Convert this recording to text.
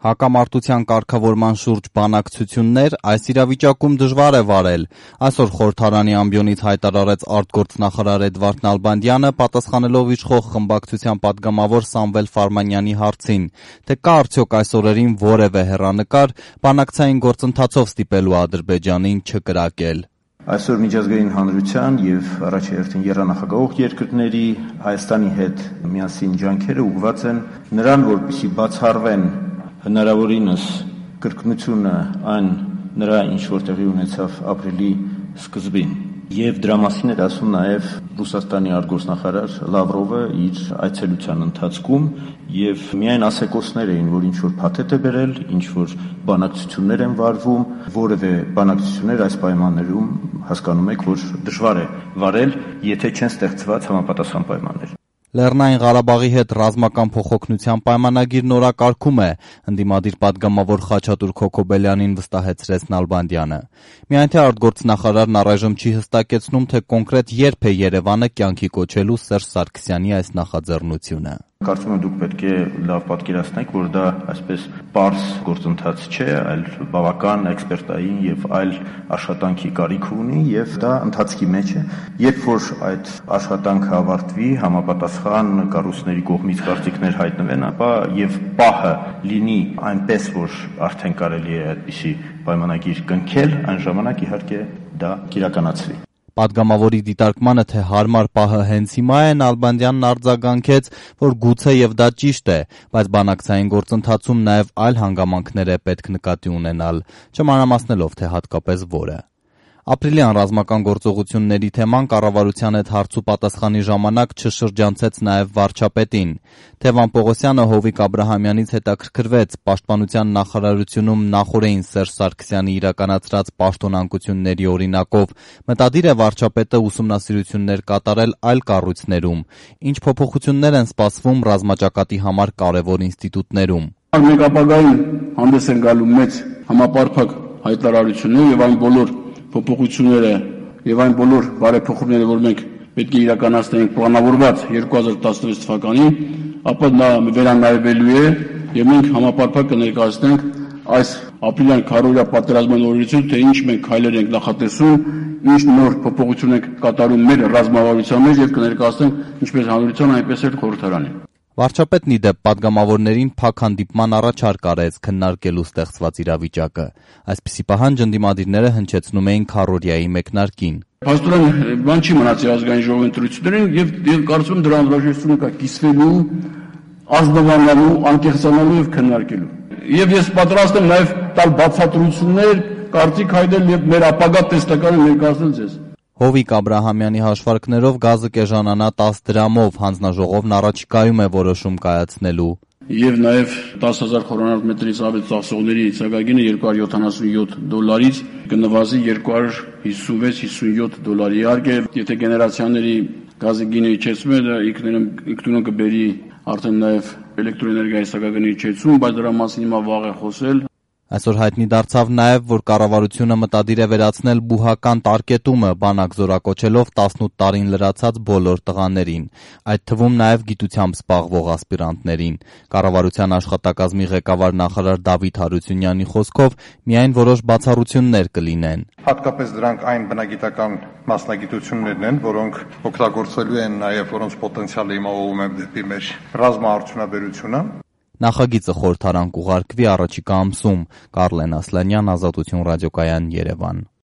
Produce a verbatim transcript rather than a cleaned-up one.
Հակամարտության կարգավորման շուրջ բանակցություններ այս իրավիճակում դժվար է վարել։ Այսօր խորհրդարանի ամբիոնից հայտարարեց արտգործնախարար Էդվարդ Նալբանդյանը, պատասխանելով իշխող խմբակցության պատգամավոր Սամվել Ֆարմանյանի հարցին, թե կա արդյոք այս օրերին որևէ հեռանկար բանակցային գործընթացով ստիպելու Ադրբեջանին չկրակել։ Այսօր միջազգային հանրության եւ առաջերտին եռանախագահող երկրների Հայաստանի հետ միասին ջանքերը ուղղված են նրան, որպեսզի բացառվեն հնարավորինս կրկնությունը այն նրա ինչ որ տեղի ունեցավ ապրիլի սկզբին։ Եվ դրա մասին էր ասում նաև Ռուսաստանի արտգործնախարար Լավրովը իր այցելության ընթացքում եւ միայն ասեկոսներ էին, որ ինչ որ փաթեթ է բերել, ինչ որ բանակցություններ են վարվում, որևէ բանակցություններ այս պայմաններում հասկանում եք, որ դժվար է վարել, եթե չեն ստեղծված համապատասխան պայմաններ։ Լեռնային Ղարաբաղի հետ ռազմական փոխօգնության պայմանագիրն օրակարգում է, ընդդիմադիր պատգամավոր Խաչատուր Քոքոբելյանին վստահեցրեց Նալբանդյանը։ Միայն թե արտգործնախարարն առայժմ չի հստակեցնում, թե կոնկրետ երբ է Երևանը կյանքի կոչելու Սերժ Սարգսյանի այս նախաձեռնությունը։ Կարծում եմ դուք պետք է լավ պատկերացնեք, որ դա այսպես պարզ գործընթաց չէ, այլ բավական էքսպերտային եւ այլ աշխատանքի կարիք ունի եւ դա ընթացքի մեջ է։ Երբ որ այդ աշխատանքը ավարտվի, համապատասխան կառույցների կողմից կարծիքներ հայտնվեն, ապա եւ պահը լինի այնպես, որ արդեն կարելի է այդպիսի պայմանագիր կնքել, այն ժամանակ իհարկե դա կիրականացվի։ Պատգամավորի դիտարկմանը, թե հարմար պահը հենց հիմա է, Նալբանդյանն արձագանքեց, որ գուցե եւ դա ճիշտ է, բայց բանակցային գործընթացում նաեւ այլ հանգամանքներ է պետք նկատի ունենալ, չմանրամասնելով, թե հատկապես որը։ Ապրիլյան ռազմական գործողությունների թեման կառավարության հետ հարց ու պատասխանի ժամանակ չշրջանցեց նաև վարչապետին։ Թևան Պողոսյանը Հովիկ Աբրահամյանից հետաքրքրվեց պաշտպանության նախարարությունում նախօրեին Սերժ Սարգսյանի իրականացրած պաշտոնանկությունների օրինակով, մտադիր է վարչապետը ուսումնասիրություններ կատարել այլ կառույցներում, ինչ փոփոխություններ են սպասվում ռազմաճակատի համար կարևոր ինստիտուտներում։ Մեկ ապագային հանդես են գալու մեծ համապարփակ հայտարարություններ եւ այն բոլոր փոփոխությունները եւ այն բոլոր բարեփոխումները, որ մենք պետք է իրականացնենք պլանավորված երկու հազար տասնվեց թվականին, ապա նա վերանայվելու է եւ մենք համապարփակ կներկայացնենք այս ապրիլյան քարորիա պատերազմային օրենսգրքին, թե ինչ մենք քայլեր ենք նախատեսում, ինչ նոր փոփոխություն ենք կատարում մեր ռազմավարության մեջ եւ կներկայացնենք ինչպես հանրության, այնպես էլ խորհրդարանին։ Վարչապետն ի դեպ պատգամավորներին փակ հանդիպման առաջարկ արեց քննարկելու ստեղծված իրավիճակը։ Այսպիսի պահանջ ընդդիմադիրները հնչեցնում էին քարորիայի մեկնարկին։ Փաստորեն բան չի մնացի ազգային ժողովի ընտրություններին եւ եւ կարծում եմ դրա անհրաժեշտությունը կա կիսվելու, ազնվանալու, անկեղծանալու եւ քննարկելու։ Եվ ես պատրաստ եմ նաեւ տալ բացատրություններ, կարծիք հայտնել եւ մեր ապագա տեստականը ներկայացնել ձեզ։ Հովիկ Աբրահամյանի հաշվարկներով գազը կեժանանա տասը դրամով, հանձնաժողովն առաջիկայում է որոշում կայացնելու։ Եվ նաև տասը հազար խորանարդ մետրից ավել ծախսողների ցակագինը երկու հարյուր յոթանասունյոթ դոլարից կնվազի երկու հարյուր հիսունվեց հիսունյոթ դոլարի։ Իհարկե, եթե գեներացիաների գազի գինը իջեցում է, ինքնուրույն կբերի արդեն նաև էլեկտրոէներգիայի ցակագինի իջեցում, բայց դրա մասին հիմա վաղ է խոսել։ Այսօր հայտնի դարձավ նաև, որ կառավարությունը մտադիր է վերացնել բուհական տարկետումը, բանակ զորակոչելով տասնութ տարին լրացած բոլոր տղաներին, այդ թվում նաև գիտությամբ զբաղվող ասպիրանտներին։ Կառավարության աշխատակազմի ղեկավար նախարար Դավիթ Հարությունյանի խոսքով միայն որոշ բացառություններ կլինեն։ Հատկապես դրանք այն բնագիտական մասնագիտություններն են, որոնք օգտագործվելու են նաև որոնց պոտենցիալը իմավորվում է դեպի մեր ռազմաարդյունաբերությունը։ Նախագիծը խորհրդարան կուղարկվի առաջիկա ամսում։ Կարլեն Ասլանյան, Ազատություն ռադիոկայան, Երևան։